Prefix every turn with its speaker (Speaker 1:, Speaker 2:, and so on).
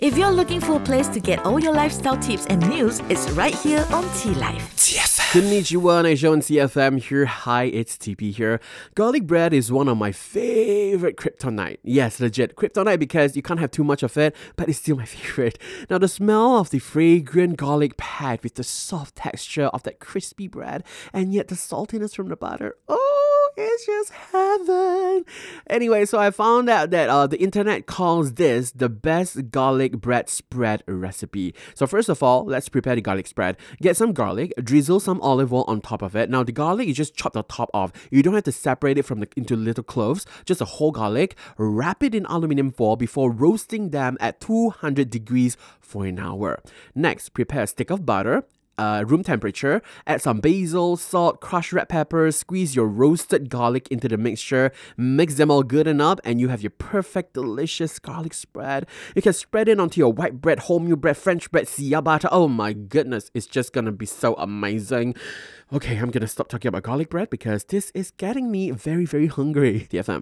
Speaker 1: If you're looking for a place to get all your lifestyle tips and news, it's right here on T-Life.
Speaker 2: Konnichiwa, Naija on CFM here. Hi, it's TP here. Garlic bread is one of my favorite kryptonite. Yes, legit. Kryptonite because you can't have too much of it, but it's still my favorite. Now, the smell of the fragrant garlic pad with the soft texture of that crispy bread and yet the saltiness from the butter. It's just heaven. Anyway, so I found out that the internet calls this the best garlic bread spread recipe. So first of all, let's prepare the garlic spread. Get some garlic, drizzle some olive oil on top of it. Now the garlic, you just chop the top off. You don't have to separate it into little cloves, just a whole garlic. Wrap it in aluminum foil before roasting them at 200 degrees for an hour. Next, prepare a stick of butter. Room temperature, add some basil, salt, crushed red pepper, squeeze your roasted garlic into the mixture, mix them all good enough, and you have your perfect, delicious garlic spread. You can spread it onto your white bread, wholemeal bread, French bread, ciabatta. Oh my goodness, it's just gonna be so amazing. Okay, I'm gonna stop talking about garlic bread because this is getting me very, very hungry. TFM.